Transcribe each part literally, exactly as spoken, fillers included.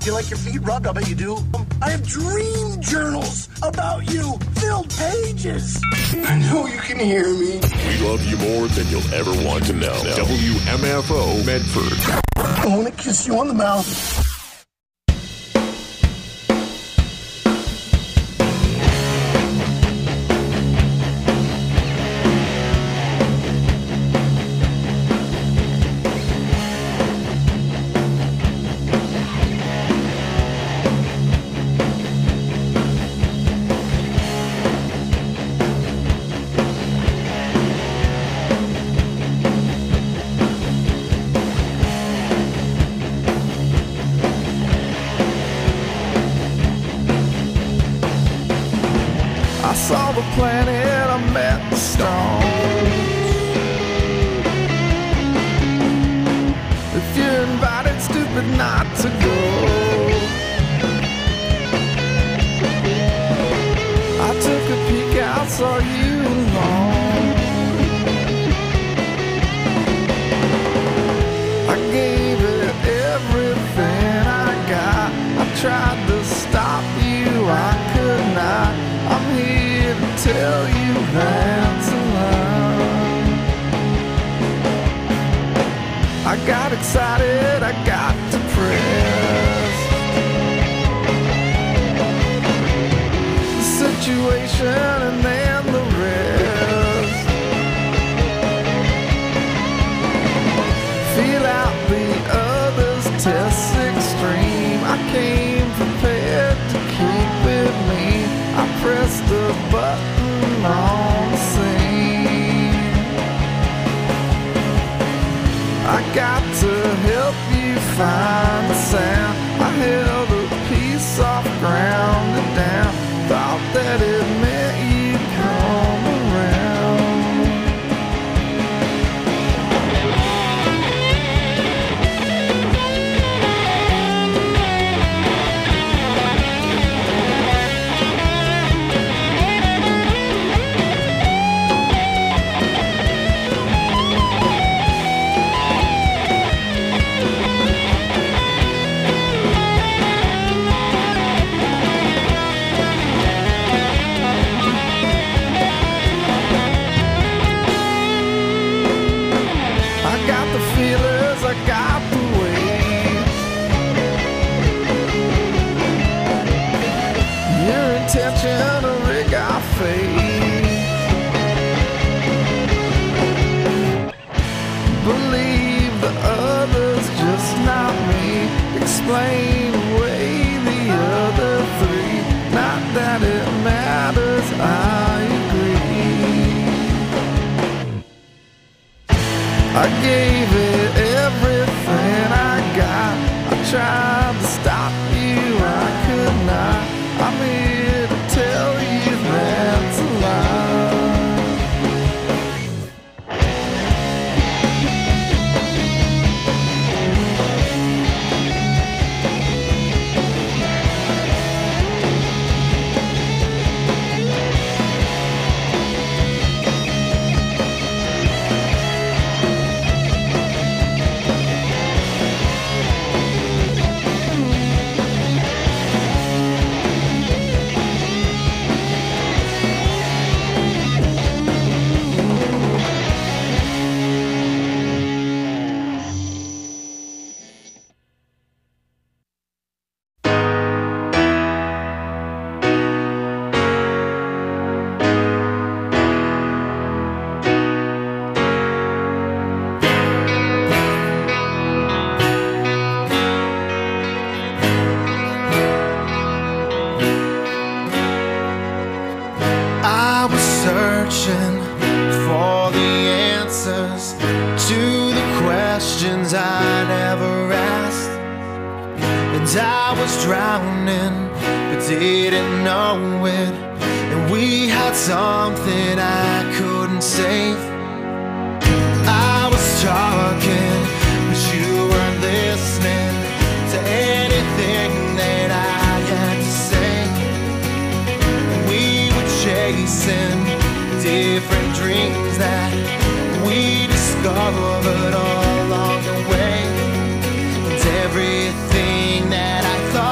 Do you like your feet rubbed? I bet you do. I have dream journals about you. Filled pages. I know you can hear me. We love you more than you'll ever want to know. W M F O Medford. I want to kiss you on the mouth. Saw the planet, I met the stars. If you're invited, stupid not to go. I took a peek out, saw you alone. I gave it everything I got. I tried to stop you, I could not. I'm here to tell you that's a lie. I got excited, I got depressed. The situation and then the rest. Feel out the other's tests extreme. I came prepared to keep with me. I pressed the button on the scene. I got to help you find the sound. I held a piece off ground and down. Thought that it meant you'd come around. I got the weight. Your intention to rig our fate. Believe the others, just not me. Explain away the other three. Not that it matters, I agree. I gave it everything I got. I tried to stop you, I could not. I'm here to tell you that's a lie. Searching for the answers to the questions I never asked. And I was drowning, but didn't know it. And we had something I couldn't save. I was talking, but you weren't listening to anything that I had to say. And we were chasing different dreams that we discovered all along the way. And everything that I thought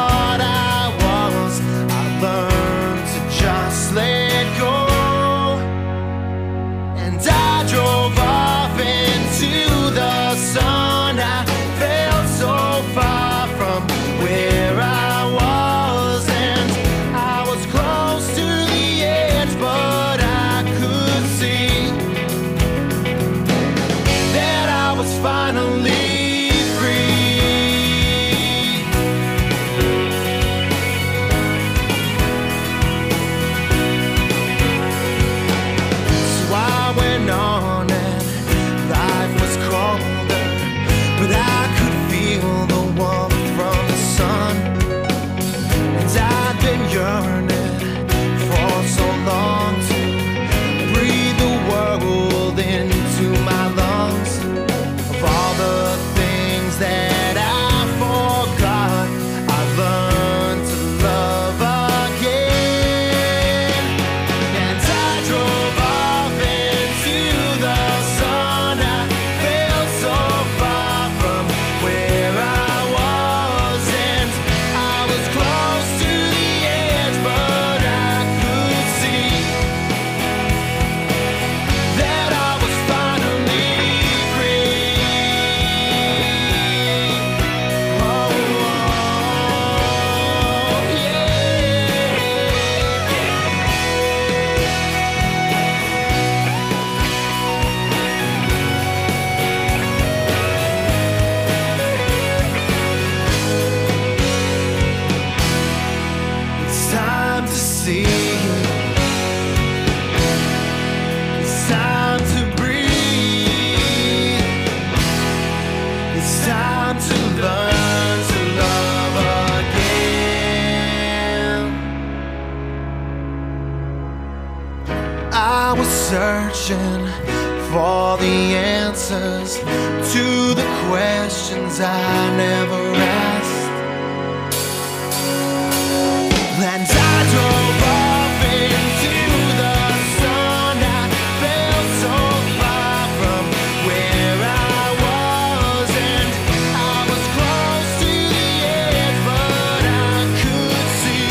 searching for the answers to the questions I never asked. And I drove off into the sun. I felt so far from where I was, and I was close to the edge, but I could see.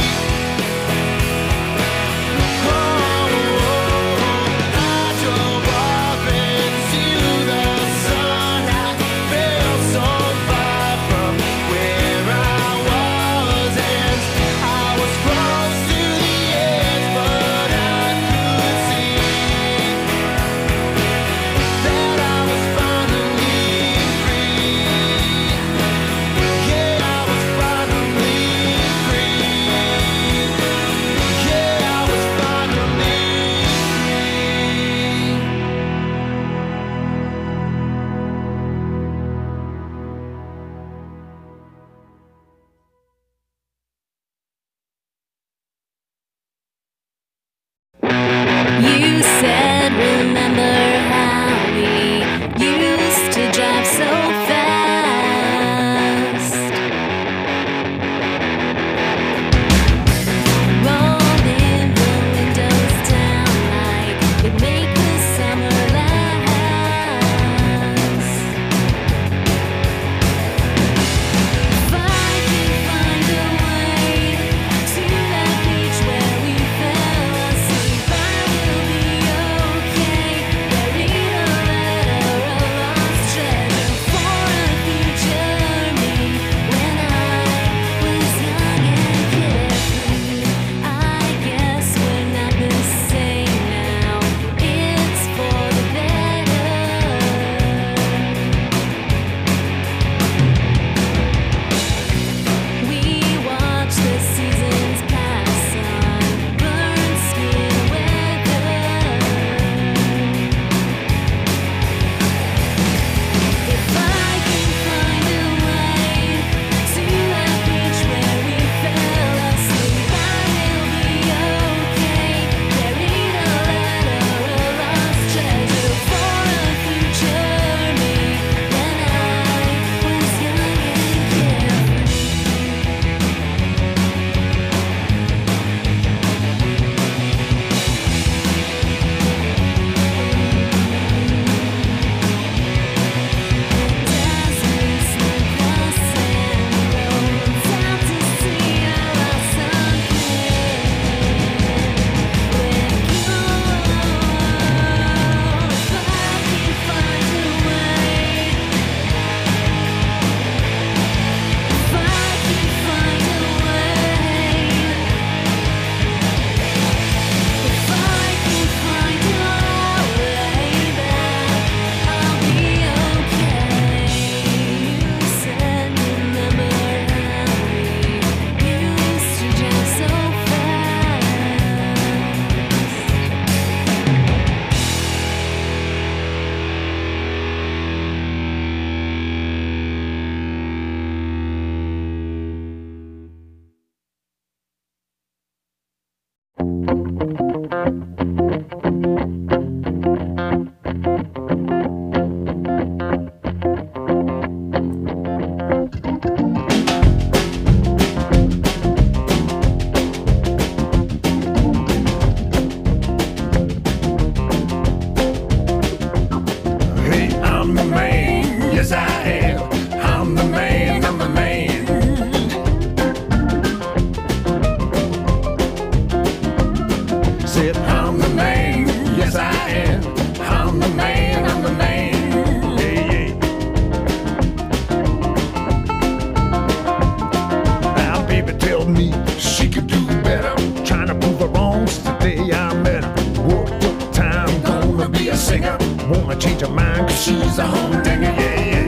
Oh, I drove off into the sun. I felt so far from where I was, and I was close to the edge, but I could see that I was finally free. Yeah, I was finally free. Yeah, I was finally You said, remember how we used to drive so fast, rolling the windows down like it'd make the summer last. If I can find a way to that beach where we fell asleep, I will be okay. Buried a letter, a lost treasure for a future me. When I was young and carefree, I guess we're not the same now. It's for the better. We watch the seasons pass on burned skin weather. If I can find a way to that beach where we fell asleep, I will be okay. Buried a letter, a lost treasure for a future me. When I was young and carefree. Deserts with the sand roads out to sea, I lost some with you. If I can find a way, if I can find a way, if I can find a way back, I'll be okay. You said, remember how we used to drive so fast. Hey, I'm the man. Yes, I am. I'm the man. I'm the man. Said I'm the man. Yes, I am. I'm the man. I'm the man. Yeah, yeah. Now, baby, tell me she could do better. Trying to prove her wrong since the day I met her. Worked up time, gonna be a singer. Wanna change her mind cause she's a humdinger, yeah, yeah.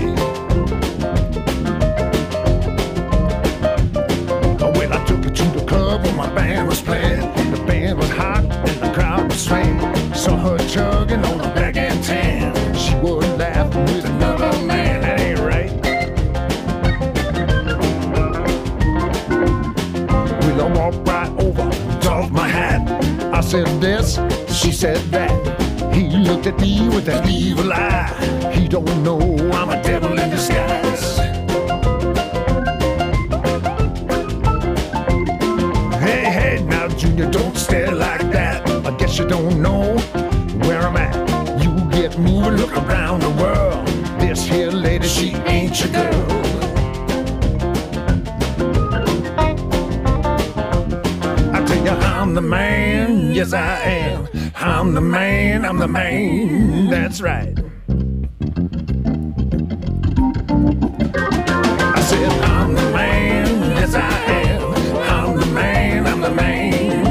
Oh, well, I took her to the club where my band was playing. The band was hot and the crowd was swaying. Saw her chugging on a black and tan. She was laughing with another man, that ain't right. Well, I walked right over, tossed my hat. I said this, she said that. He looked at me with an evil eye. He don't know I'm a devil in disguise. Hey, hey, now Junior, don't stare like that. I guess you don't know where I'm at. You get moving, look around the world. This here lady, she ain't your girl. I tell you, I'm the man, yes I am. I'm the man, I'm the man, that's right. I said, I'm the man, yes I am. I'm the man, I'm the man.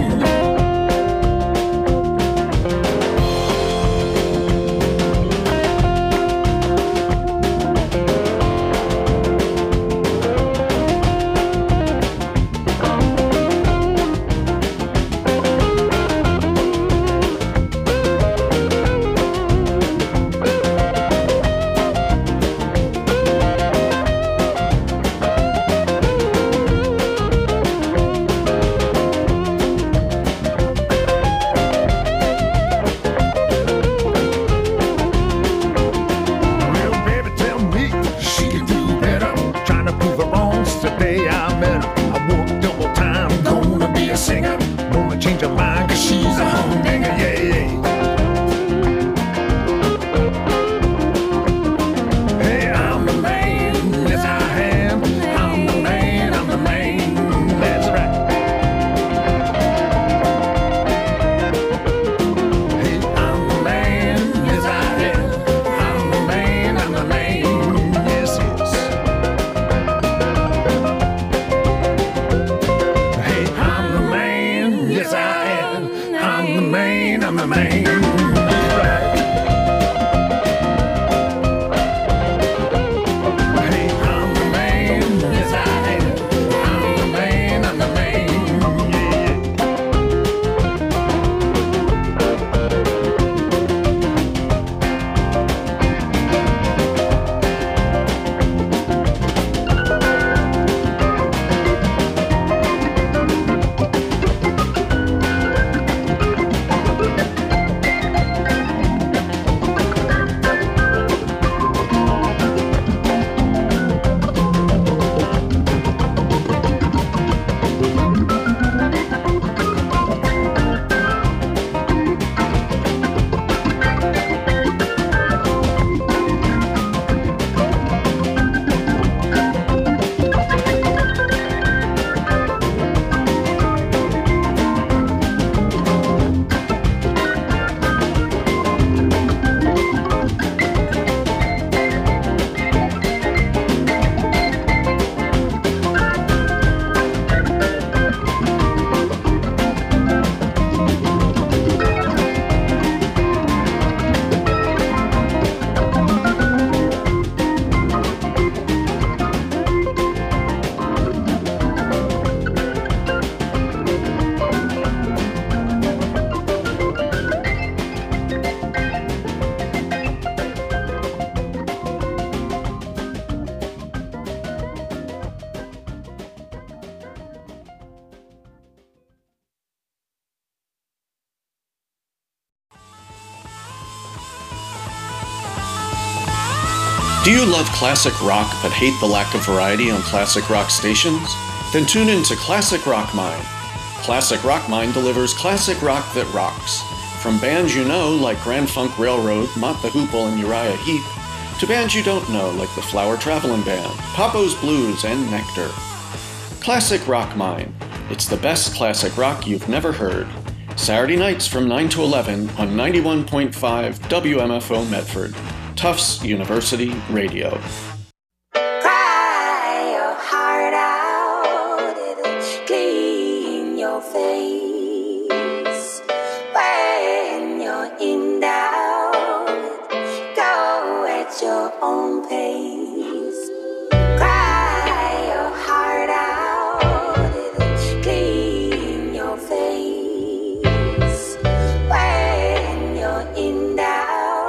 Do you love classic rock but hate the lack of variety on classic rock stations? Then tune in to Classic Rock Mine. Classic Rock Mine delivers classic rock that rocks. From bands you know like Grand Funk Railroad, Mott the Hoople, and Uriah Heep, to bands you don't know like the Flower Traveling Band, Papo's Blues, and Nectar. Classic Rock Mine. It's the best classic rock you've never heard. Saturday nights from nine to eleven on ninety-one point five W M F O Medford. Tufts University Radio. Cry your heart out, it'll clean your face. When you're in doubt, go at your own pace. Cry your heart out, it'll clean your face. When you're in doubt,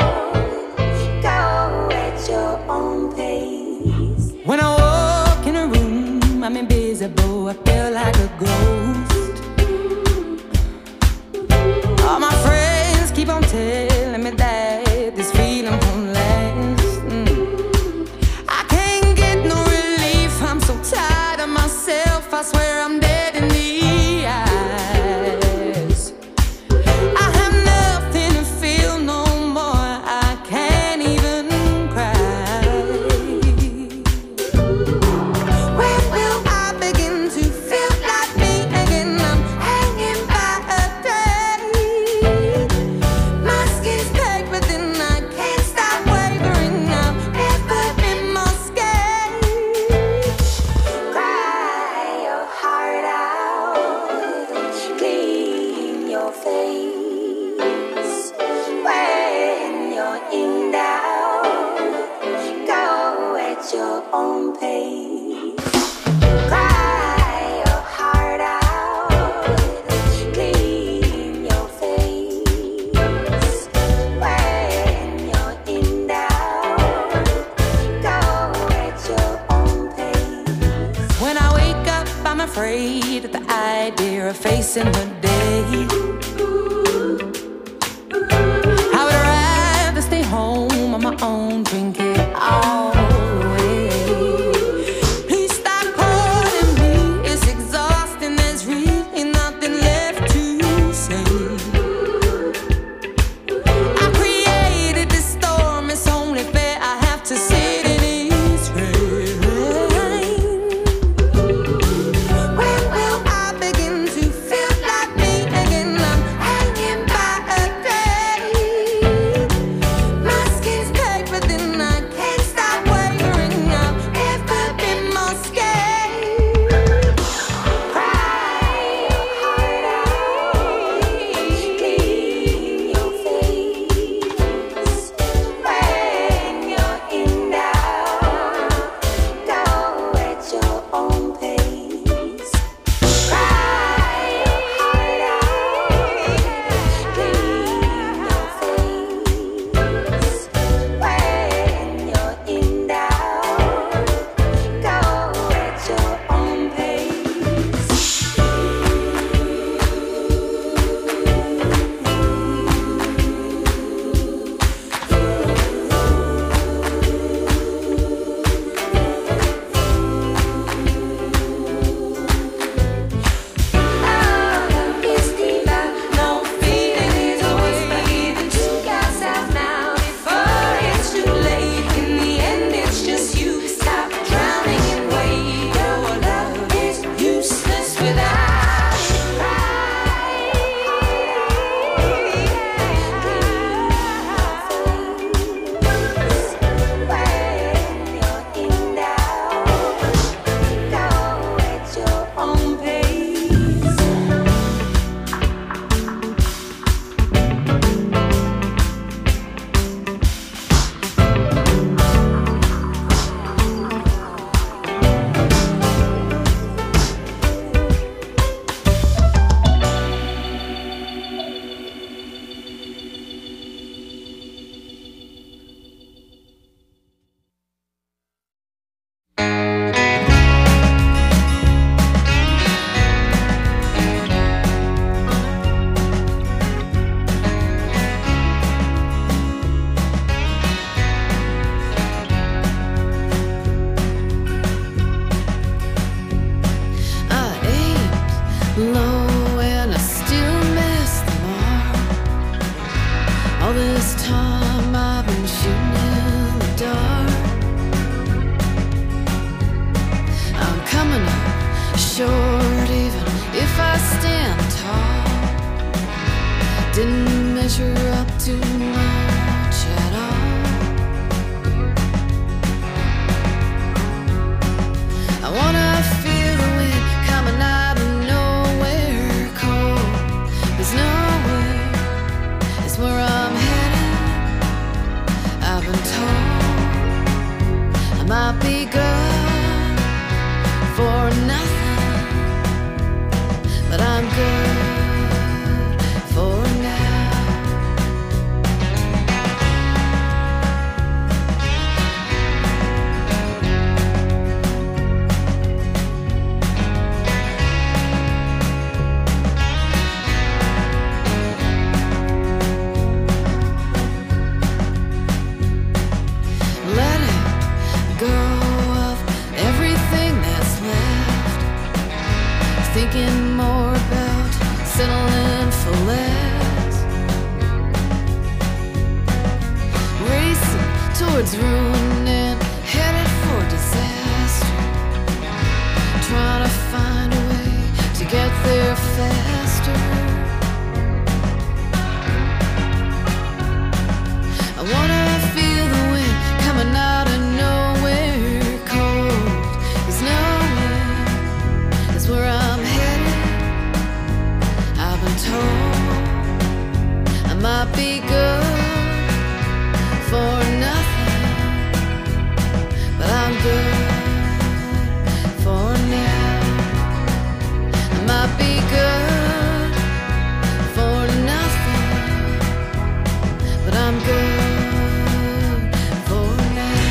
when I walk in a room, I'm invisible, I feel like a ghost. All my friends keep on telling me me that this feeling won't last. Mm. I can't get no relief. I'm so tired of myself. I swear I'm dead in the eyes. I have nothing to feel no more. I can't even cry. Where will I begin to feel like me again? I'm hanging by a thread. My skin's packed, but then I can't stop wavering. I've never been more scared. Cry your heart out, clean your face. When you're in doubt, go at your own pace. Cry your heart out, clean your face. When you're in doubt, go at your own pace. When I wake up, I'm afraid at the idea of facing the day. I would rather stay home on my own, drink it all away. Please stop calling me, it's exhausting. There's really nothing left to say. I created this storm, it's only fair I have to sit in its rain. When will I begin to feel like me again? I'm hanging by a thread. My skin's packed, but then I can't stop wavering. I've never been more scared. Cry your heart out, clean your face. When you're in doubt, go at your own pace. Cry your heart out, clean your face. When you're in doubt, go at your own pace. Love is deeper, no feeling is a wave. You got yourself now before it's too late. In the end, it's just you. Stop drowning and wait. Your love is useless without you. Cry when you're in doubt, go at your own pace. I aimed low and I still missed the mark. All this time I've been shooting in the dark. I'm coming up short even if I stand tall. Didn't measure up to much at all. I wanna feel the wind coming out of nowhere cold. There's nowhere, it's where I'm headed. I've been told I might be good for nothing, but I'm good for now. thinking more about settling for less. Racing towards ruin and headed for disaster. Trying to find a way to get there faster. I wanna feel the wind coming out of nowhere. Cold is nowhere, is where I'm headed. I've been told I might be good for nothing, but I'm good for now. I might be good for nothing, but I'm good for now.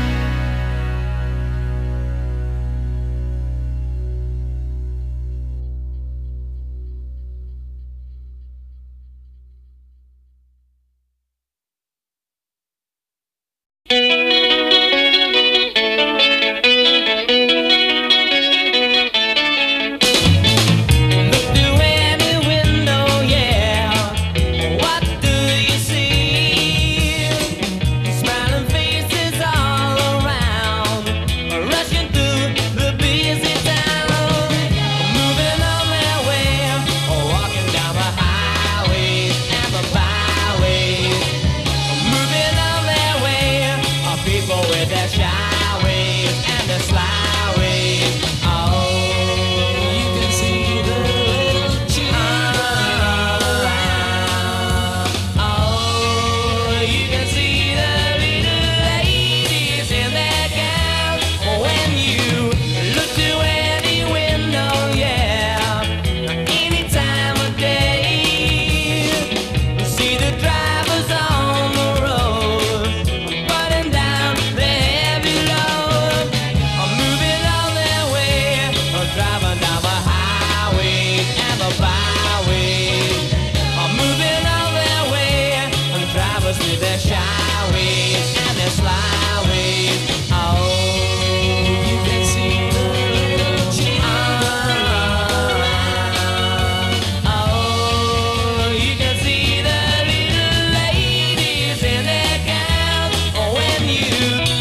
Look through any window, yeah. What do you see? Smiling faces all around, rushing through the busy town, moving on their way, walking down the highways and the byways, moving on their way. People with their shy ways and their sly ways. Oh, you can see the little children around. Oh, you can see the little ladies in their gowns. When you look through any window, yeah, any time of day, see the drivers on the road, putting down their heavy load, I'm moving on their way, I'm driving down the highways and the byways, I'm moving on their way, and drivers with their shy ways and their sly ways. Oh, you can see the little children around. Oh, you can see the little ladies in their gowns. When you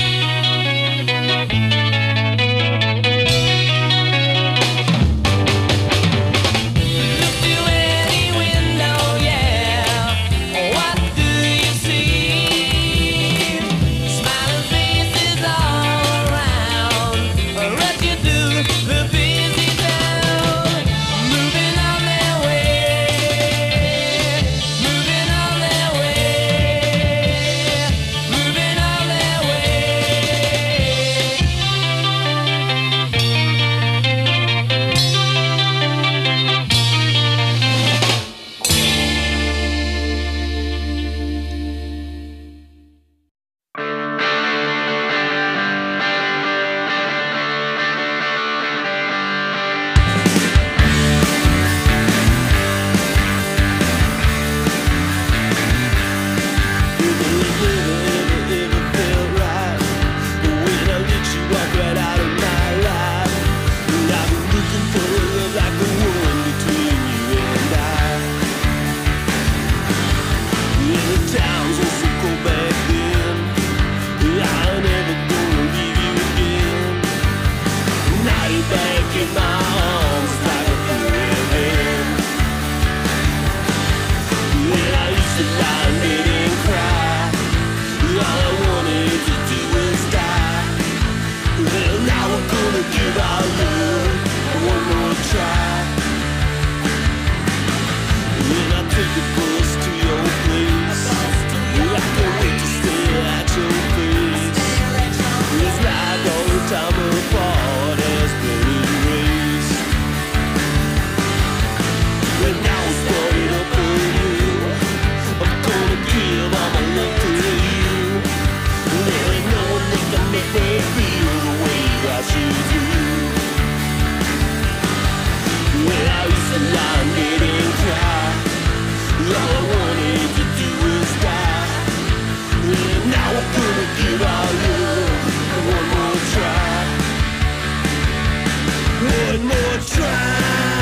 look through any window, yeah, what do you see? Smiling faces all around, rushing through the busy town, moving on their way, moving on their way, moving on their way. One more try.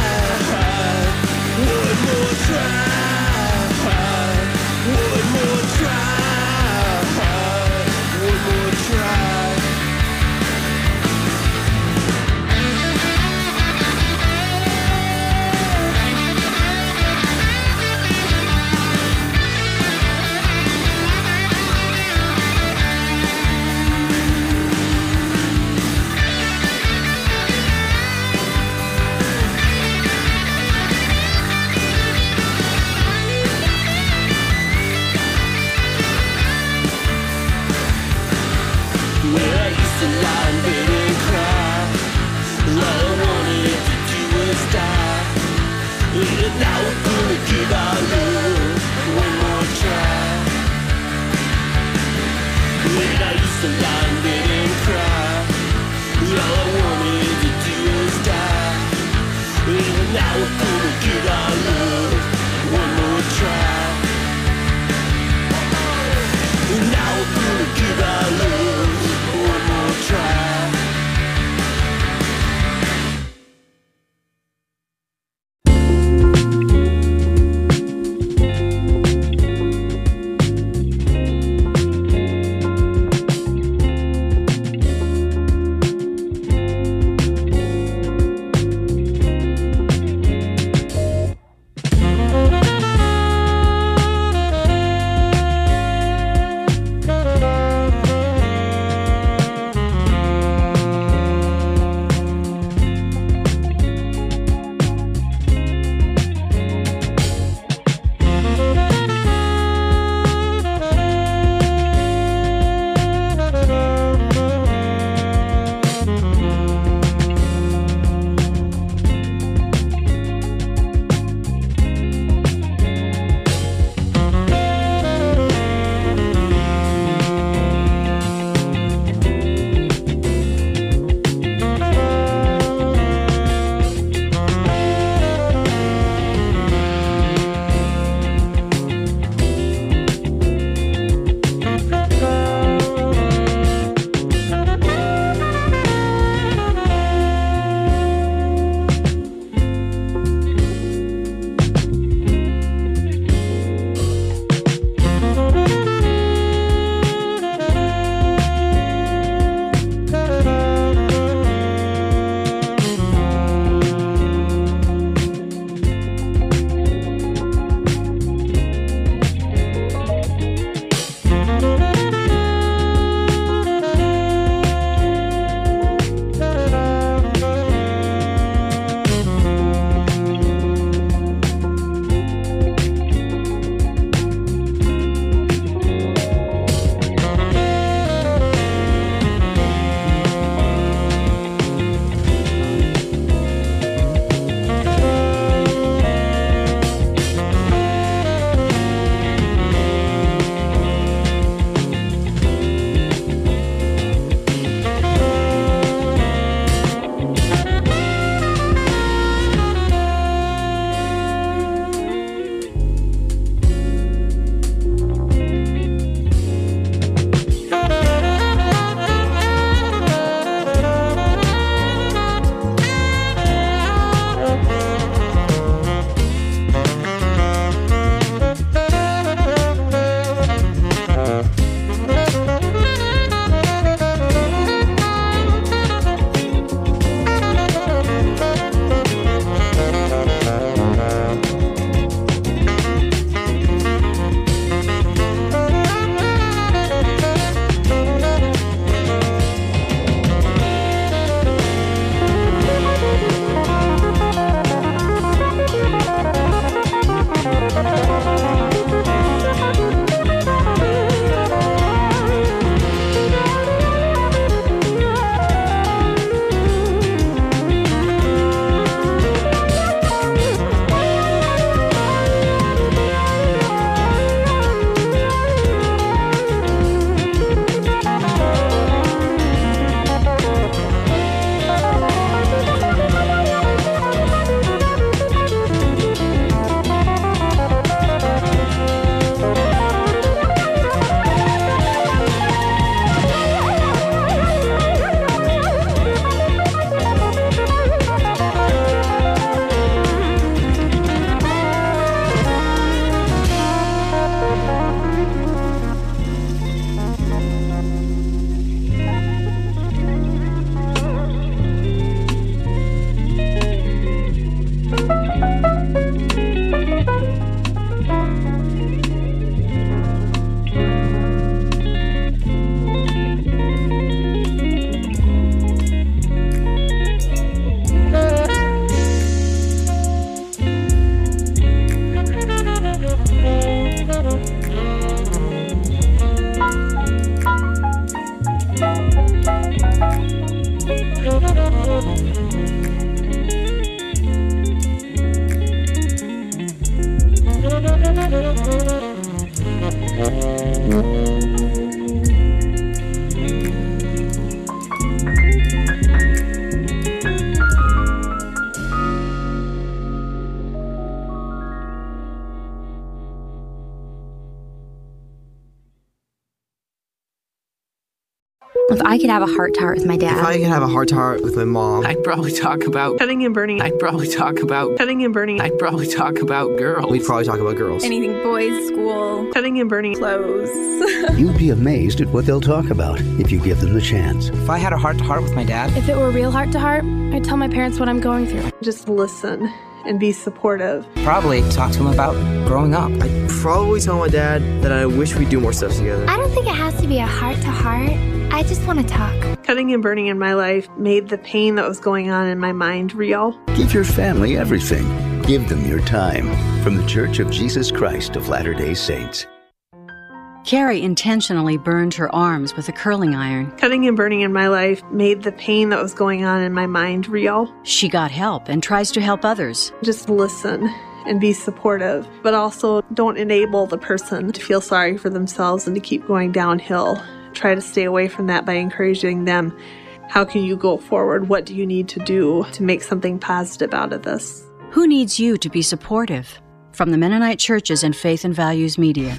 If I could have a heart to heart with my dad. If I could have a heart to heart with my mom. I'd probably talk about cutting and burning. I'd probably talk about cutting and burning. I'd probably talk about girls. We'd probably talk about girls. Anything boys, school, Cutting and burning. clothes. You'd be amazed at what they'll talk about if you give them the chance. If I had a heart to heart with my dad. If it were real heart to heart, I'd tell my parents what I'm going through. Just listen and be supportive. Probably talk to him about growing up. I'd probably tell my dad that I wish we'd do more stuff together. I don't think it has to be a heart to heart. I just want to talk. Cutting and burning in my life made the pain that was going on in my mind real. Give your family everything. Give them your time. From the Church of Jesus Christ of Latter-day Saints. Carrie intentionally burned her arms with a curling iron. Cutting and burning in my life made the pain that was going on in my mind real. She got help and tries to help others. Just listen and be supportive, but also don't enable the person to feel sorry for themselves and to keep going downhill. Try to stay away from that by encouraging them. How can you go forward? What do you need to do to make something positive out of this? Who needs you to be supportive? From the Mennonite Churches and Faith and Values Media.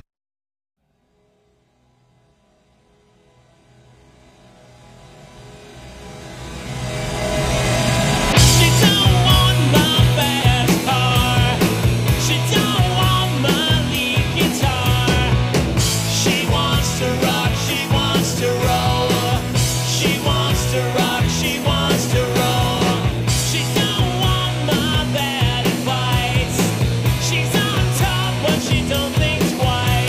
She's on top, but she don't think twice.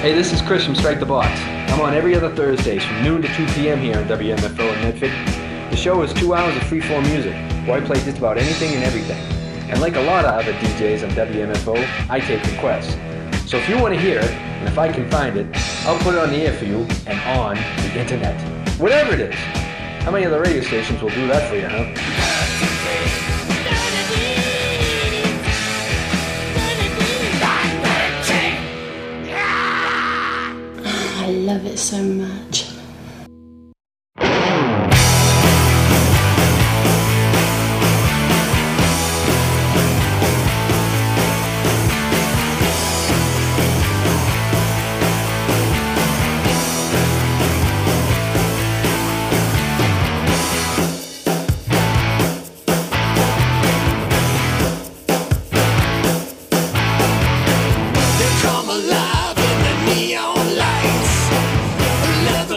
Hey, this is Chris from Strike the Box. I'm on every other Thursdays from noon to two p.m. here on W M F O in Medford. The show is two hours of free-form music, where I play just about anything and everything. And like a lot of other D Js on W M F O, I take requests. So if you want to hear it, and if I can find it, I'll put it on the air for you and on the internet. Whatever it is. How many other radio stations will do that for you, huh? I love it so much. Come alive in the neon lights. Leather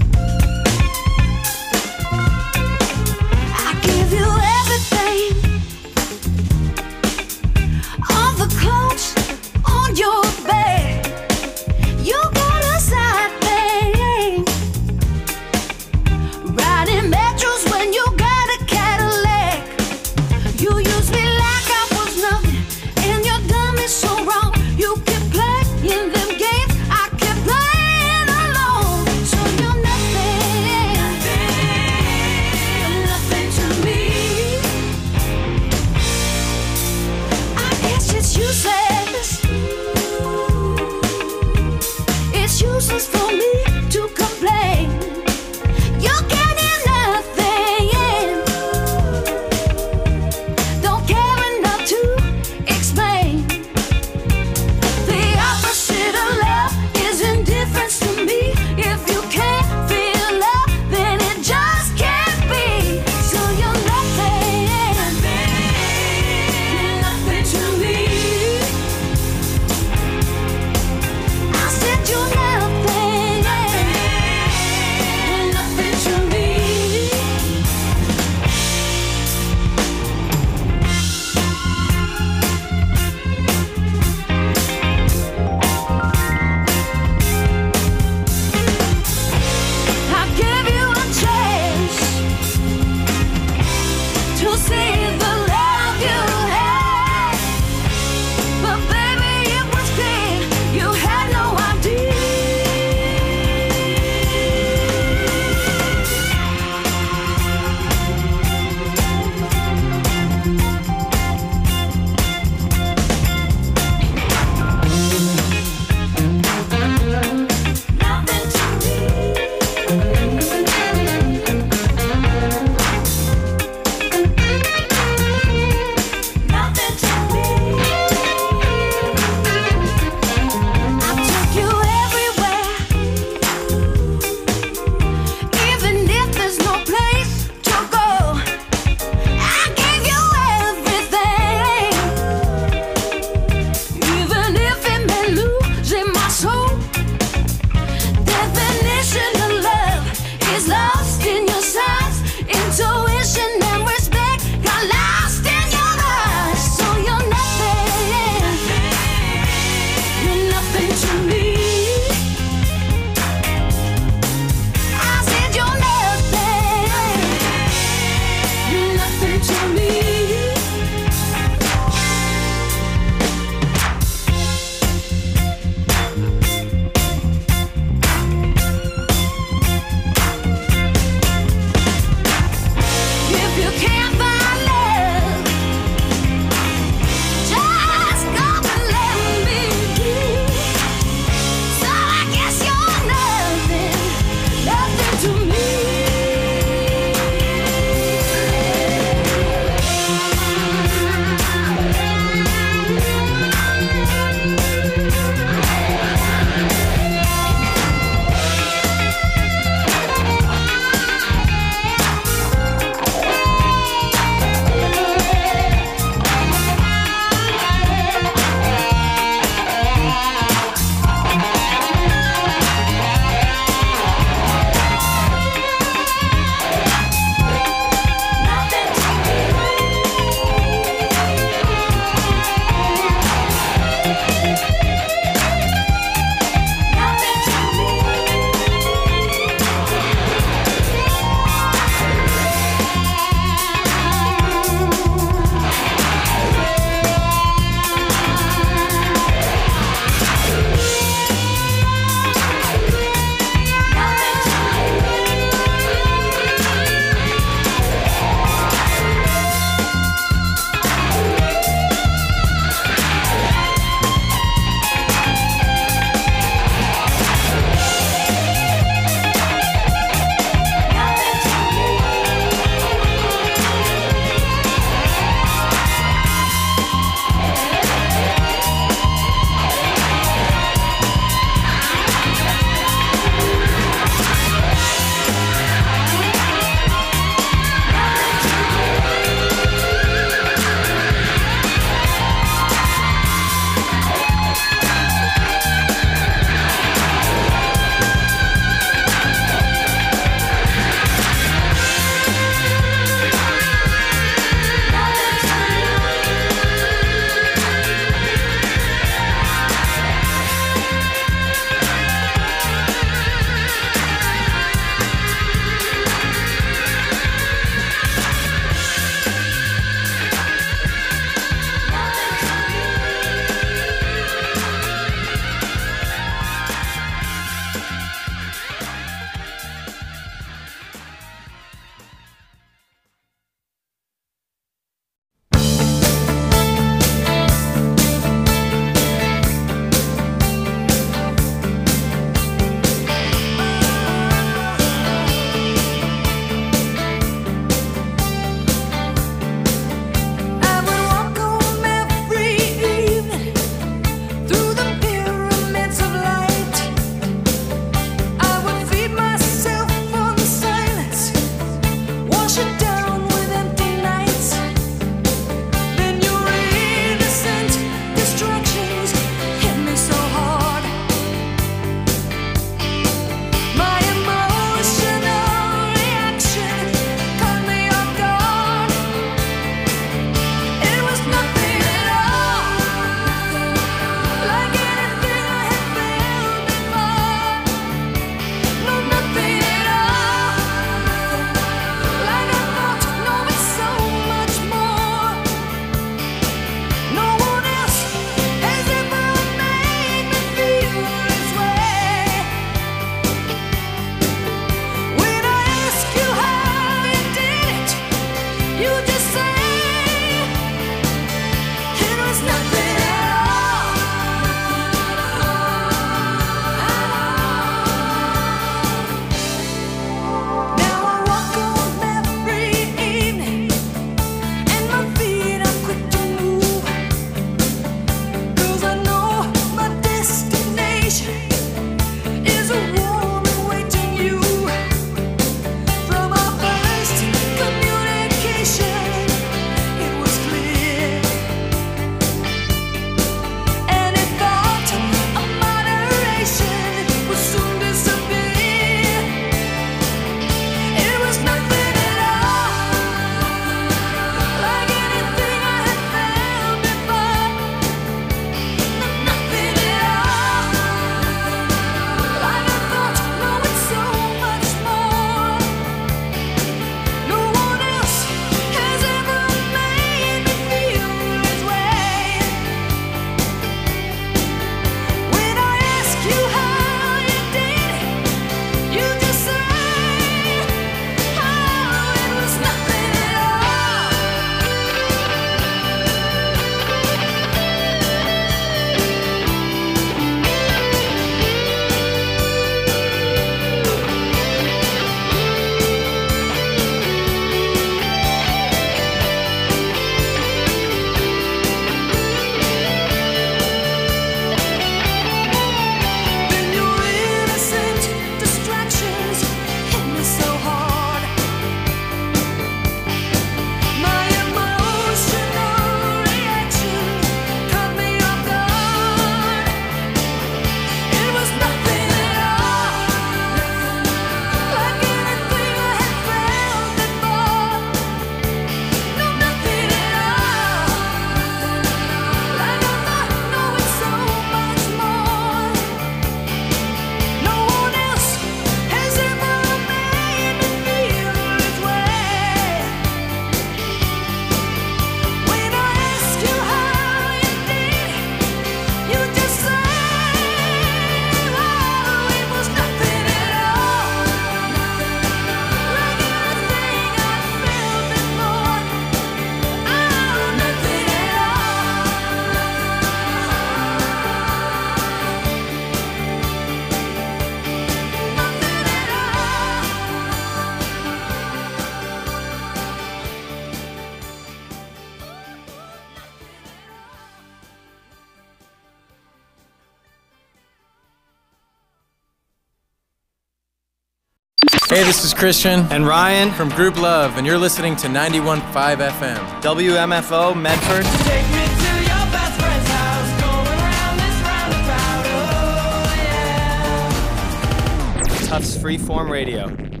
Hey, this is Christian and Ryan from Group Love, and you're listening to ninety-one point five F M. W M F O Medford. Take me to your best friend's house, going around this roundabout, oh yeah. Tufts Freeform Radio.